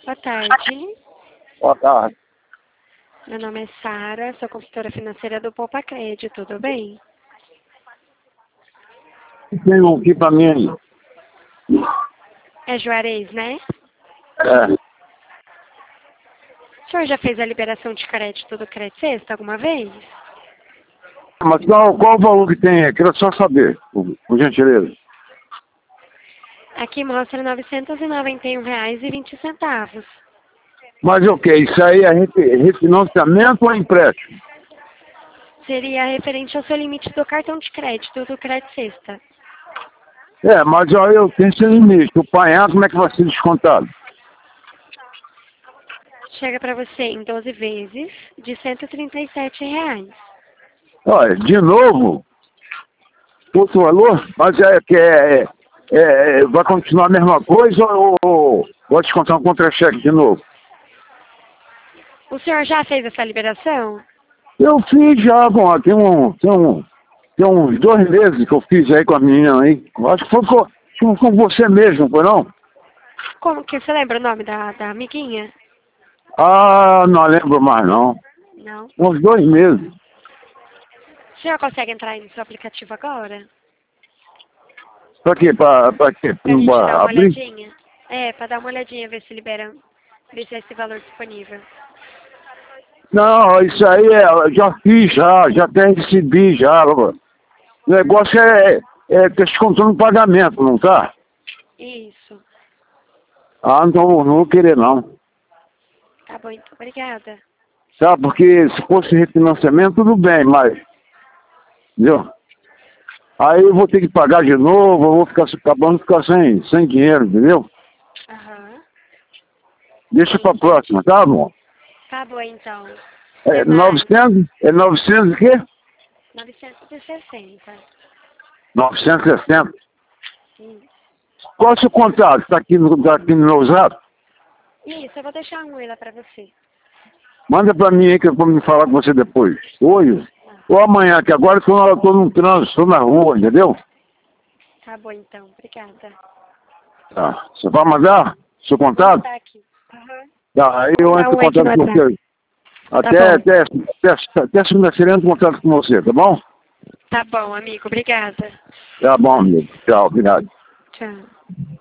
Boa tarde. Boa tarde. Meu nome é Sara, sou consultora financeira do Poupa Crédito, tudo bem? Tem um aqui pra mim aí. É Juarez, né? É. O senhor já fez a liberação de crédito do Crédito Sexta alguma vez? Mas qual o valor que tem? Eu queria só saber, por gentileza. Aqui mostra R$ 991,20. Mas o que? Isso aí é refinanciamento ou empréstimo? Seria referente ao seu limite do cartão de crédito do Crédito Sexta. É, mas ó, eu tenho esse limite. O apanhar, como é que vai ser descontado? Chega para você em 12 vezes de R$ 137. Olha, de novo, outro valor, mas vai continuar a mesma coisa ou vou descontar um contra-cheque de novo? O senhor já fez essa liberação? Eu fiz já, bom, tem uns 2 meses que eu fiz aí com a menina aí. Acho que foi com você mesmo, foi não? Como que você lembra o nome da amiguinha? Ah, não lembro mais não. Não. Uns 2 meses. O senhor consegue entrar aí no seu aplicativo agora? Pra quê? Pra quê? Pra gente dar uma Abrir? olhadinha? É, pra dar uma olhadinha, ver se libera, ver se é esse valor disponível. Não, isso aí já fiz já até recebi já. O negócio tá descontando o pagamento, não tá? Isso. Ah, não vou querer não. Tá bom, então. Obrigada. Sabe, porque se fosse refinanciamento, tudo bem, mas... Entendeu? Aí eu vou ter que pagar de novo, eu vou acabando de ficar sem dinheiro, entendeu? Aham. Deixa pra próxima, tá bom? Tá bom, então. É Até mais. 900? É 900 o quê? 960. 960. Isso. Qual é o seu contato? Tá aqui no meu zap? Isso, eu vou deixar um oi lá pra você. Manda pra mim aí que eu vou me falar com você depois. Hoje. Ou amanhã, que agora eu tô no trânsito, tô na rua, entendeu? Tá bom, então. Obrigada. Tá. Você vai mandar seu Vou contato? mandar aqui. Aham. Tá, aí eu Dá entro um em oi aqui no contato com WhatsApp. você. Até, Tá bom. até segunda-feira eu entro em contato com você, tá bom? Tá bom, amigo. Obrigada. Tá bom, amigo. Tchau, obrigado. Tchau.